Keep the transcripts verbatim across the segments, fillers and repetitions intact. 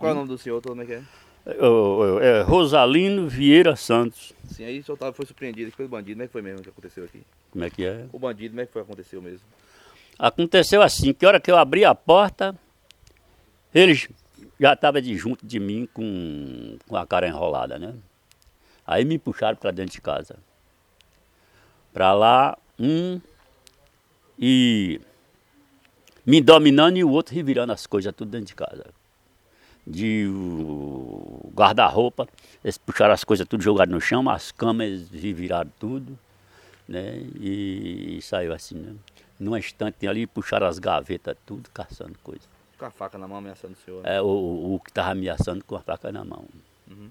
Qual é o nome do senhor, como é que é? É, é Rosalino Vieira Santos. Sim, aí o senhor tava, foi surpreendido aqui pelo bandido, como é que foi mesmo que aconteceu aqui? Como é que é? O bandido, como é que foi que aconteceu mesmo? Aconteceu assim, que a hora que eu abri a porta, eles já estavam de junto de mim com, com a cara enrolada, né? Aí me puxaram para dentro de casa. Para lá, um e me dominando e o outro revirando as coisas tudo dentro de casa. De o guarda-roupa, eles puxaram as coisas tudo jogado no chão, as camas eles reviraram tudo, né? E, e saiu assim, né? Num instante ali puxaram as gavetas tudo, caçando coisa. Com a faca na mão ameaçando o senhor, né? É o, o, o que estava ameaçando com a faca na mão. Uhum.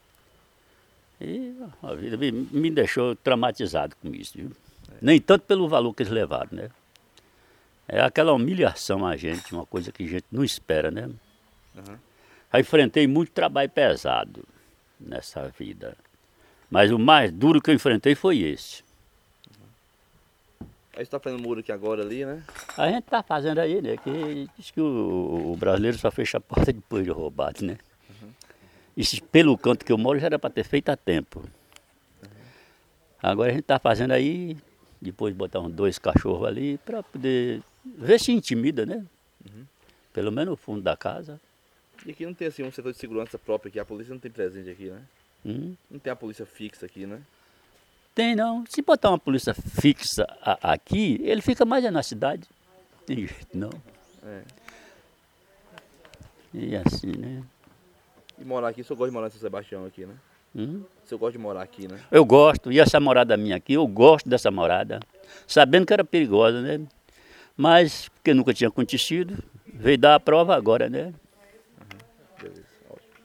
E a vida me, me deixou traumatizado com isso, viu? É. Nem tanto pelo valor que eles levaram, né? É aquela humilhação a gente, uma coisa que a gente não espera, né? Uhum. Já enfrentei muito trabalho pesado nessa vida. Mas o mais duro que eu enfrentei foi esse. Uhum. Aí você está fazendo muro aqui agora ali, né? A gente está fazendo aí, né? Que diz que o, o brasileiro só fecha a porta depois de roubado, né? Uhum. Isso pelo canto que eu moro já era para ter feito há tempo. Uhum. Agora a gente está fazendo aí, depois botar uns dois cachorros ali para poder ver se intimida, né? Uhum. Pelo menos no fundo da casa. E aqui não tem assim um setor de segurança próprio aqui, a polícia não tem presente aqui, né? Hum. Não tem a polícia fixa aqui, né? Tem não. Se botar uma polícia fixa a, aqui, ele fica mais é na cidade. Não tem jeito não. É. E assim, né? E morar aqui, o senhor gosta de morar em São Sebastião aqui, né? Hum? O senhor gosta de morar aqui, né? Eu gosto. E essa morada minha aqui, eu gosto dessa morada. Sabendo que era perigosa, né? Mas, porque nunca tinha acontecido, veio dar a prova agora, né? Uhum. Beleza, ótimo.